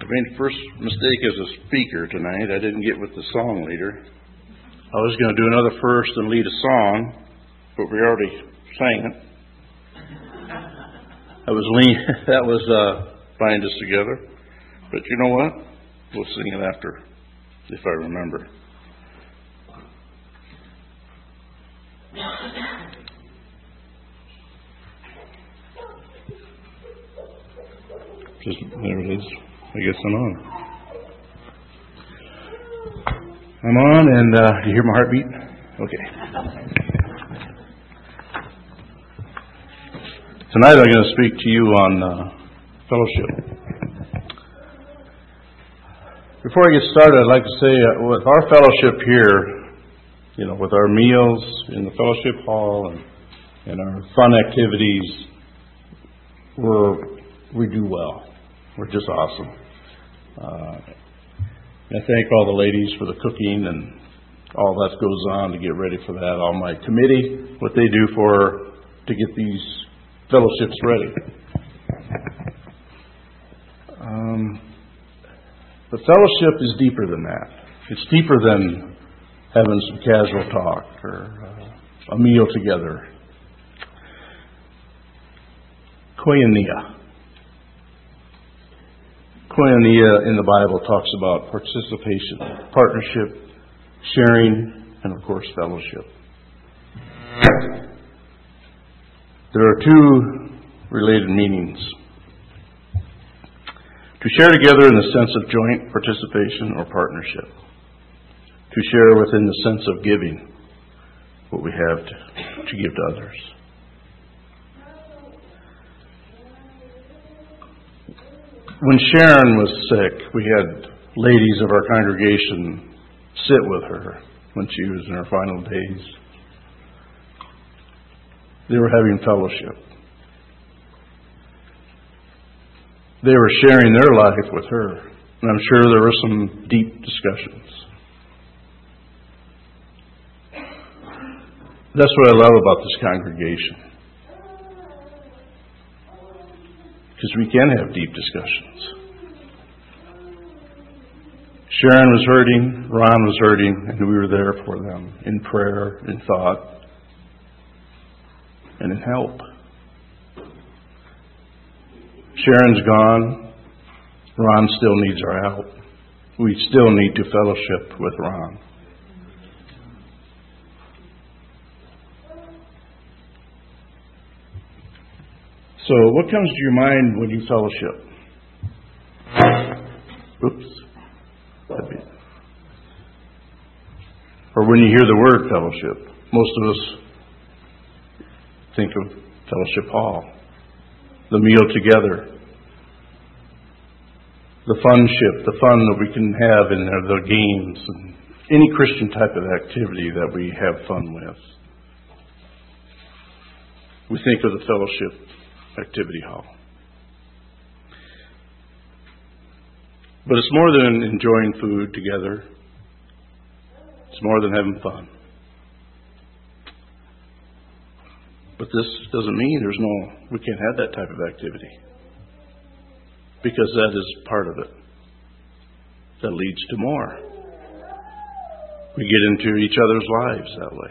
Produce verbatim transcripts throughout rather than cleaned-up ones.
made the first mistake as a speaker tonight. I didn't get with the song leader. I was going to do another first and lead a song, but we already sang it. That was lean. That was uh, bind us together. But you know what? We'll sing it after, if I remember. Just there it is. I guess I'm on. I'm on, and uh, you hear my heartbeat? Okay. Tonight I'm going to speak to you on uh, fellowship. Before I get started, I'd like to say uh, with our fellowship here, you know, with our meals in the fellowship hall and, and our fun activities, we're, we do well. We're just awesome. Uh, I thank all the ladies for the cooking and all that goes on to get ready for that. All my committee, what they do for to get these fellowships ready. Um, but fellowship is deeper than that. It's deeper than having some casual talk or uh, a meal together. Koinonia. Koinonia in the Bible talks about participation, partnership, sharing, and of course fellowship. There are two related meanings. To share together in the sense of joint participation or partnership. To share within the sense of giving what we have to, to give to others. When Sharon was sick, we had ladies of our congregation sit with her when she was in her final days. They were having fellowship. They were sharing their life with her. And I'm sure there were some deep discussions. That's what I love about this congregation. Because we can have deep discussions. Sharon was hurting, Ron was hurting, and we were there for them in prayer, in thought, and in help. Sharon's gone. Ron still needs our help. We still need to fellowship with Ron. So, what comes to your mind when you fellowship? Oops. Or when you hear the word fellowship. Most of us think of fellowship hall. The meal together. The funship, the fun that we can have in there, the games, and any Christian type of activity that we have fun with. We think of the fellowship activity hall. But it's more than enjoying food together. It's more than having fun. But this doesn't mean there's no, we can't have that type of activity. Because that is part of it. That leads to more. We get into each other's lives that way.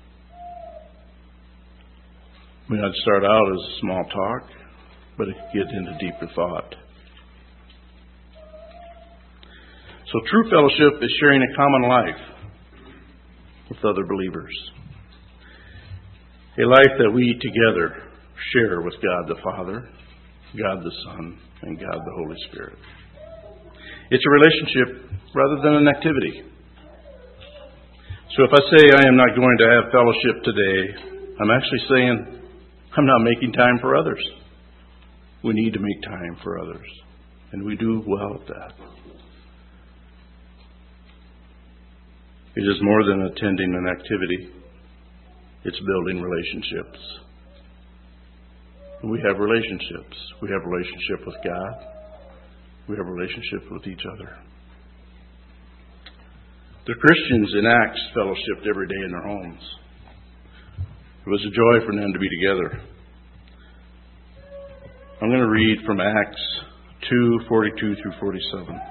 We might start out as small talk, but it can get into deeper thought. So true fellowship is sharing a common life with other believers. A life that we together share with God the Father, God the Son, and God the Holy Spirit. It's a relationship rather than an activity. So if I say I am not going to have fellowship today, I'm actually saying I'm not making time for others. We need to make time for others. And we do well at that. It is more than attending an activity. It's building relationships. We have relationships. We have a relationship with God. We have a relationship with each other. The Christians in Acts fellowshiped every day in their homes. It was a joy for them to be together. I'm going to read from Acts two, forty-two through forty-seven.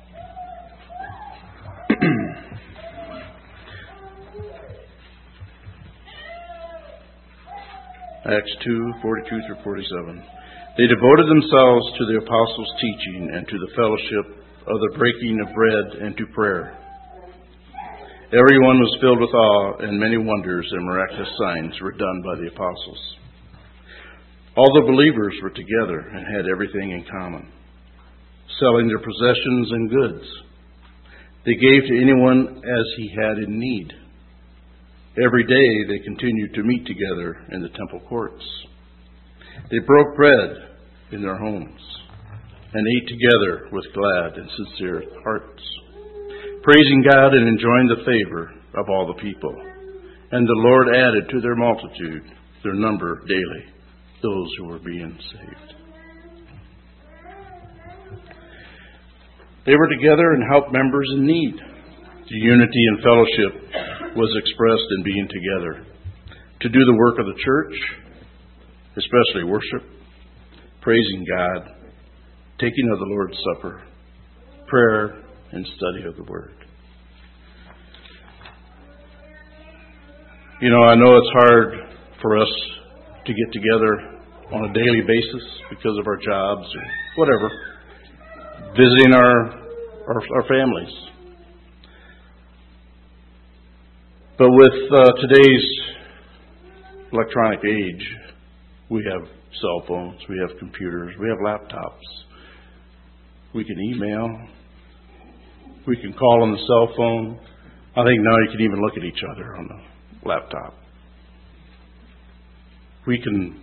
Acts two, forty-two through forty-seven. They devoted themselves to the apostles' teaching and to the fellowship of the breaking of bread and to prayer. Everyone was filled with awe, and many wonders and miraculous signs were done by the apostles. All the believers were together and had everything in common, selling their possessions and goods. They gave to anyone as he had in need. Every day they continued to meet together in the temple courts. They broke bread in their homes and ate together with glad and sincere hearts, praising God and enjoying the favor of all the people. And the Lord added to their multitude their number daily, those who were being saved. They were together and helped members in need. The unity and fellowship was expressed in being together to do the work of the church, especially worship, praising God, taking of the Lord's Supper, prayer, and study of the Word. You know, I know it's hard for us to get together on a daily basis because of our jobs or whatever, visiting our our, our families. But with uh, today's electronic age, we have cell phones, we have computers, we have laptops. We can email. We can call on the cell phone. I think now you can even look at each other on the laptop. We can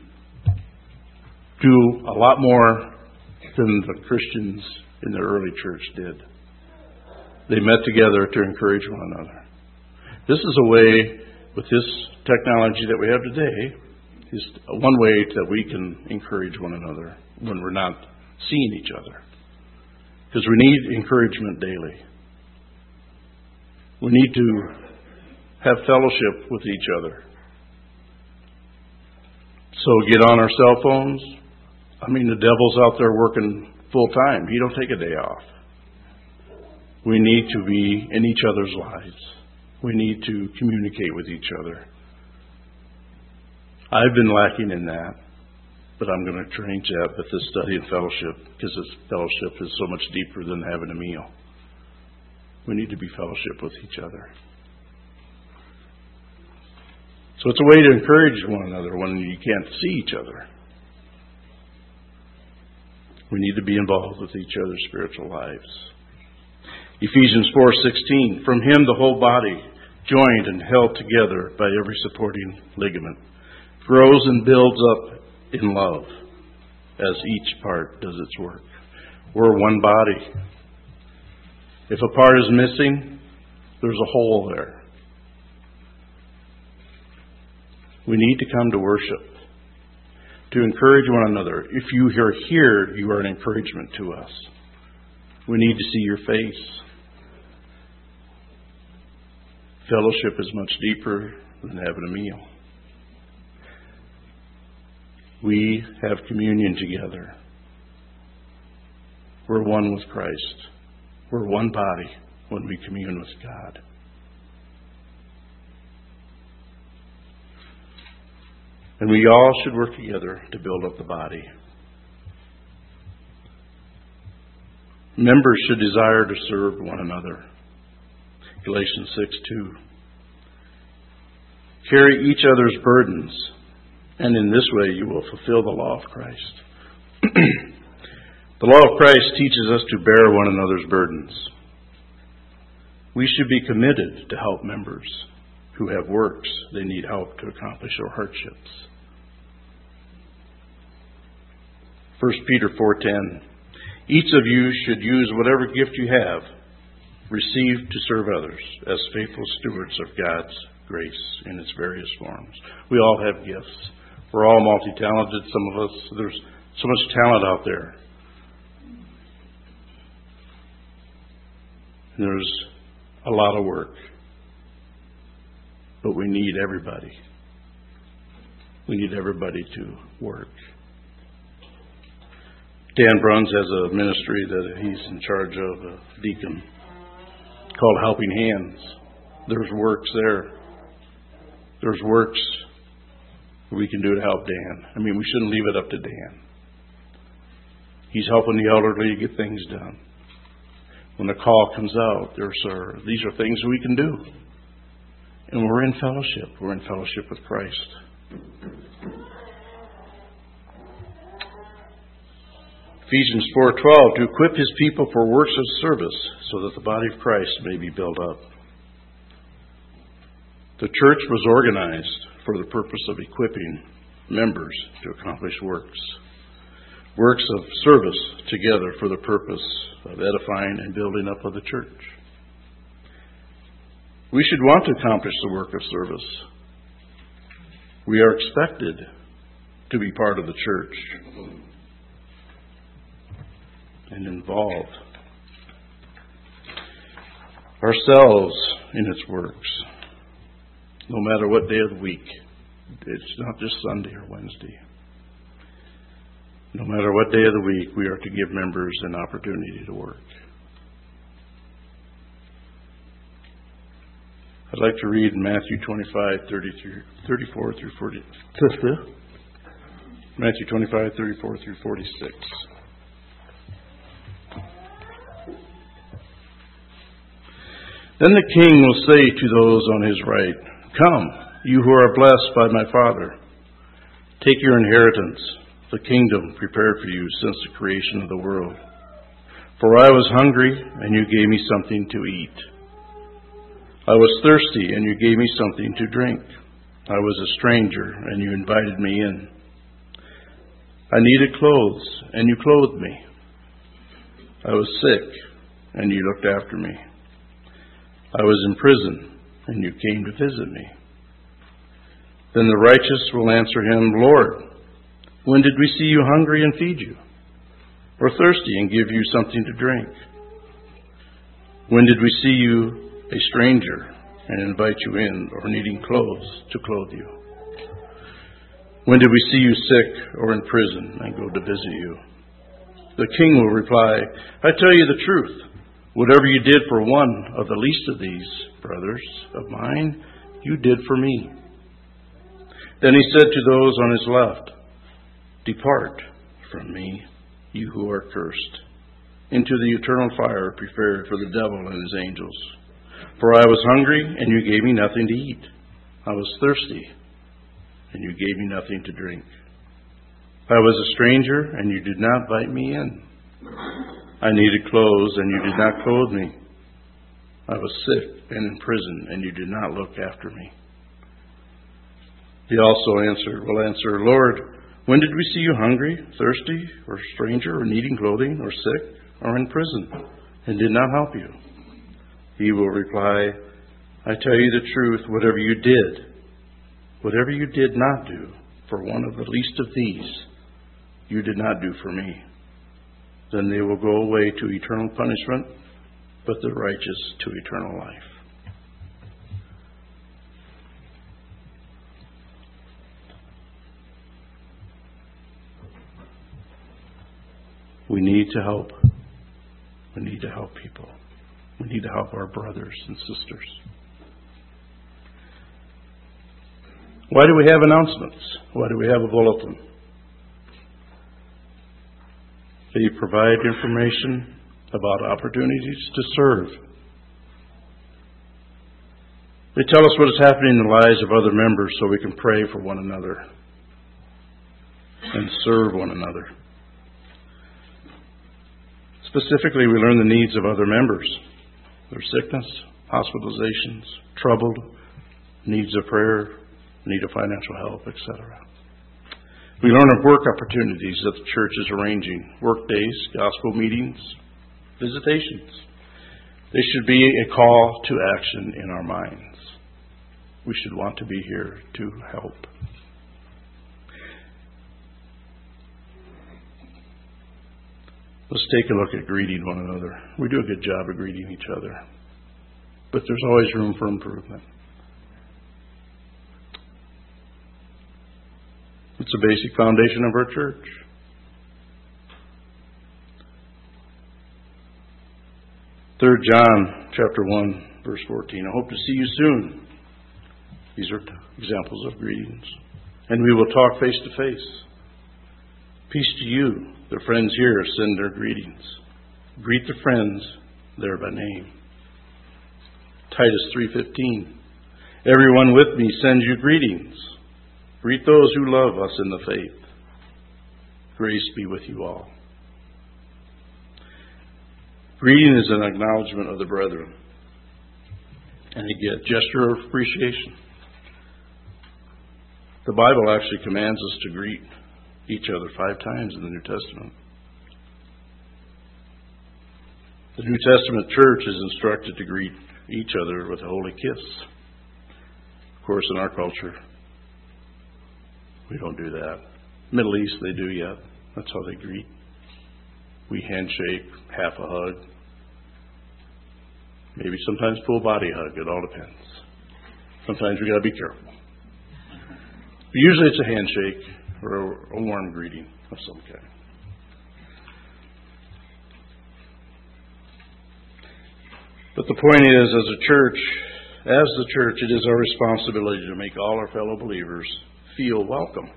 do a lot more than the Christians in the early church did. They met together to encourage one another. This is a way, with this technology that we have today, is one way that we can encourage one another when we're not seeing each other. Because we need encouragement daily. We need to have fellowship with each other. So get on our cell phones. I mean, the devil's out there working full time. He don't take a day off. We need to be in each other's lives. We need to communicate with each other. I've been lacking in that, but I'm going to change that with this study and fellowship, because this fellowship is so much deeper than having a meal. We need to be fellowship with each other. So it's a way to encourage one another when you can't see each other. We need to be involved with each other's spiritual lives. Ephesians four sixteen, from him the whole body, joined and held together by every supporting ligament, grows and builds up in love as each part does its work. We're one body. If a part is missing, there's a hole there. We need to come to worship, to encourage one another. If you are here, you are an encouragement to us. We need to see your face. Fellowship is much deeper than having a meal. We have communion together. We're one with Christ. We're one body when we commune with God. And we all should work together to build up the body. Members should desire to serve one another. Galatians six two. Carry each other's burdens, and in this way you will fulfill the law of Christ. The law of Christ teaches us to bear one another's burdens. We should be committed to help members who have works they need help to accomplish or hardships. First Peter four ten. Each of you should use whatever gift you have received to serve others as faithful stewards of God's grace in its various forms. We all have gifts. We're all multi-talented. Some of us, there's so much talent out there. And there's a lot of work. But we need everybody. We need everybody to work. Dan Bruns has a ministry that he's in charge of, a deacon, called Helping Hands. There's works there. There's works we can do to help Dan. I mean, we shouldn't leave it up to Dan. He's helping the elderly to get things done. When the call comes out, there's our, these are things we can do. And we're in fellowship. We're in fellowship with Christ. Ephesians four twelve, to equip His people for works of service, so that the body of Christ may be built up. The church was organized for the purpose of equipping members to accomplish works. Works of service together for the purpose of edifying and building up of the church. We should want to accomplish the work of service. We are expected to be part of the church and involved ourselves in its works, no matter what day of the week. It's not just Sunday or Wednesday. No matter what day of the week, we are to give members an opportunity to work. I'd like to read Matthew twenty-five, thirty-four through forty. Matthew twenty-five, thirty-four through forty-six. Then the king will say to those on his right, come, you who are blessed by my Father, take your inheritance, the kingdom prepared for you since the creation of the world. For I was hungry, and you gave me something to eat. I was thirsty, and you gave me something to drink. I was a stranger, and you invited me in. I needed clothes, and you clothed me. I was sick, and you looked after me. I was in prison, and you came to visit me. Then the righteous will answer him, Lord, when did we see you hungry and feed you, or thirsty and give you something to drink? When did we see you a stranger and invite you in, or needing clothes to clothe you? When did we see you sick or in prison and go to visit you? The king will reply, I tell you the truth. Whatever you did for one of the least of these brothers of mine, you did for me. Then he said to those on his left, depart from me, you who are cursed, into the eternal fire prepared for the devil and his angels. For I was hungry, and you gave me nothing to eat. I was thirsty, and you gave me nothing to drink. I was a stranger, and you did not invite me in. I needed clothes, and you did not clothe me. I was sick and in prison, and you did not look after me. He also answered, will answer, Lord, when did we see you hungry, thirsty, or stranger, or needing clothing, or sick, or in prison, and did not help you? He will reply, I tell you the truth, whatever you did, whatever you did not do for one of the least of these, you did not do for me. Then they will go away to eternal punishment, but the righteous to eternal life. We need to help. We need to help people. We need to help our brothers and sisters. Why do we have announcements? Why do we have a bulletin? They provide information about opportunities to serve. They tell us what is happening in the lives of other members so we can pray for one another and serve one another. Specifically, we learn the needs of other members, their sickness, hospitalizations, troubled, needs of prayer, need of financial help, et cetera. We learn of work opportunities that the church is arranging, work days, gospel meetings, visitations. They should be a call to action in our minds. We should want to be here to help. Let's take a look at greeting one another. We do a good job of greeting each other, but there's always room for improvement. It's a basic foundation of our church. Third John chapter one, verse fourteen. I hope to see you soon. These are examples of greetings. And we will talk face to face. Peace to you. The friends here send their greetings. Greet the friends there by name. Titus three fifteen. Everyone with me sends you greetings. Greet those who love us in the faith. Grace be with you all. Greeting is an acknowledgement of the brethren and a gesture of appreciation. The Bible actually commands us to greet each other five times in the New Testament. The New Testament church is instructed to greet each other with a holy kiss. Of course, in our culture, we don't do that. Middle East, they do yet. That's how they greet. We handshake, half a hug. Maybe sometimes full body hug. It all depends. Sometimes we got to be careful. But usually it's a handshake or a, a warm greeting of some kind. But the point is, as a church, as the church, it is our responsibility to make all our fellow believers feel welcome.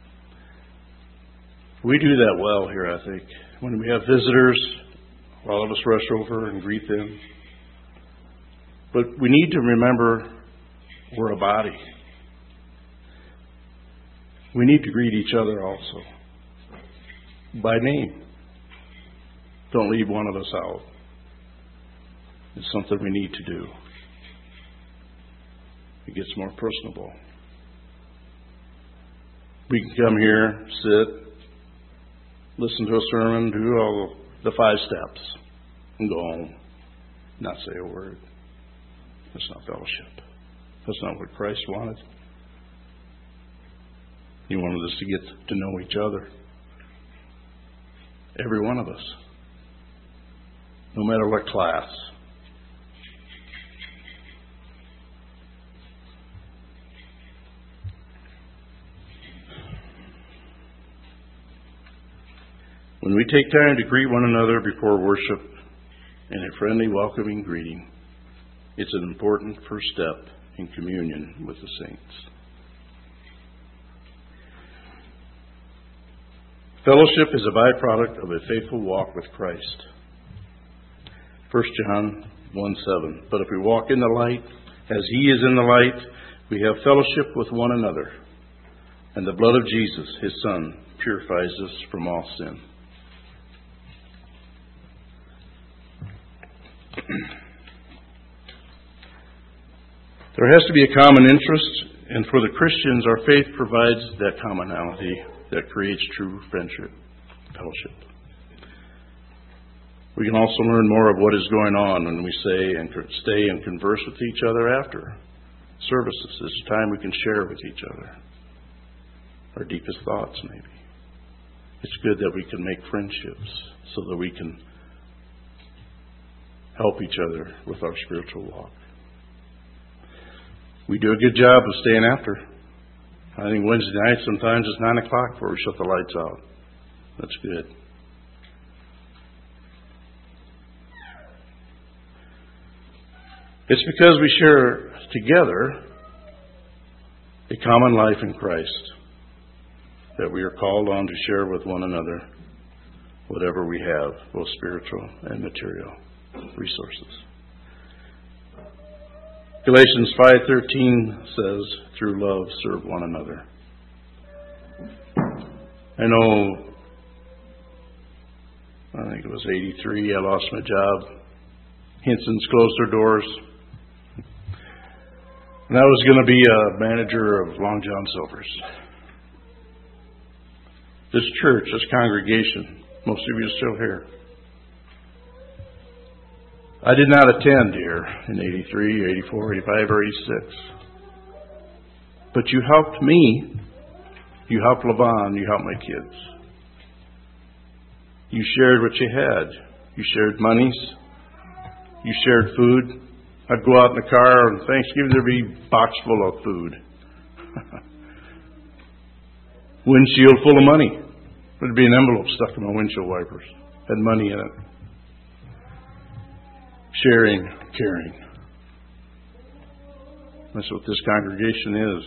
We do that well here, I think. When we have visitors, all of us rush over and greet them. But we need to remember we're a body. We need to greet each other also by name. Don't leave one of us out. It's something we need to do. It gets more personable. We can come here, sit, listen to a sermon, do all the five steps, and go home, not say a word. That's not fellowship. That's not what Christ wanted. He wanted us to get to know each other. Every one of us. No matter what class. When we take time to greet one another before worship in a friendly, welcoming greeting, it's an important first step in communion with the saints. Fellowship is a byproduct of a faithful walk with Christ. First John one seven. But if we walk in the light, as He is in the light, we have fellowship with one another. And the blood of Jesus, His Son, purifies us from all sin. There has to be a common interest, and for the Christians, our faith provides that commonality that creates true friendship, fellowship. We can also learn more of what is going on when we say and stay and converse with each other after services. This is time we can share with each other our deepest thoughts, maybe. It's good that we can make friendships so that we can help each other with our spiritual walk. We do a good job of staying after. I think Wednesday night sometimes it's nine o'clock before we shut the lights out. That's good. It's because we share together a common life in Christ that we are called on to share with one another whatever we have, both spiritual and material resources. Galatians five thirteen says, through love serve one another. I know, I think it was eighty-three, I lost my job. Hinson's closed their doors. And I was going to be a manager of Long John Silver's. This church, this congregation, most of you are still here. I did not attend here in eighty-three, eighty-four, eighty-five, or eighty-six. But you helped me. You helped Levon. You helped my kids. You shared what you had. You shared monies. You shared food. I'd go out in the car on Thanksgiving, there'd be a box full of food. Windshield full of money. There'd be an envelope stuck in my windshield wipers. Had money in it. sharing, caring. That's what this congregation is.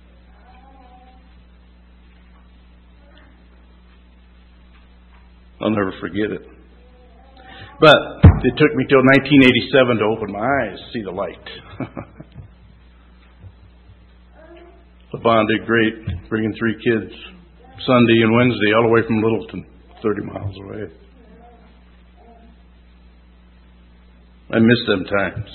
I'll never forget it. But it took me till nineteen eighty-seven to open my eyes, see the light. LaVon did great, bringing three kids Sunday and Wednesday all the way from Littleton, thirty miles away. I miss them times.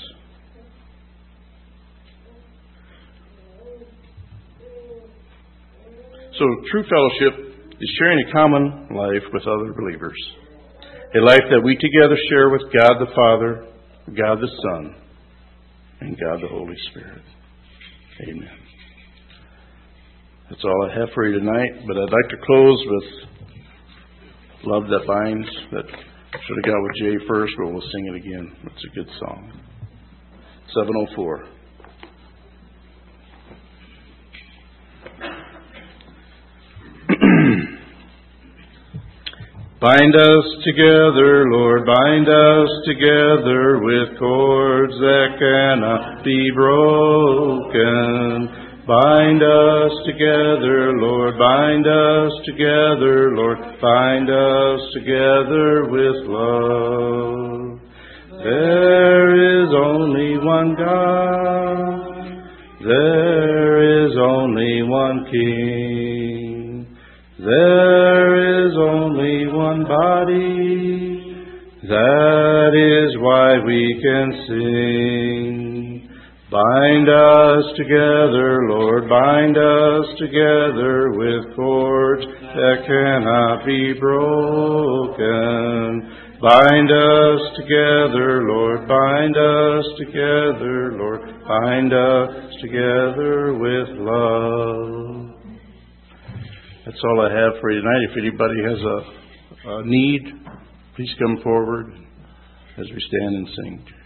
So true fellowship is sharing a common life with other believers. A life that we together share with God the Father, God the Son, and God the Holy Spirit. Amen. That's all I have for you tonight, but I'd like to close with Love That Binds. That should have got with Jay first, but we'll sing it again. It's a good song. seven oh four. Bind us together, Lord, bind us together with cords that cannot be broken. Bind us together, Lord, bind us together, Lord, bind us together with love. There is only one God, there is only one King, there is only one body, that is why we can sing. Bind us together, Lord, bind us together with cords that cannot be broken. Bind us together, Lord, bind us together, Lord, bind us together with love. That's all I have for you tonight. If anybody has a, a need, please come forward as we stand and sing.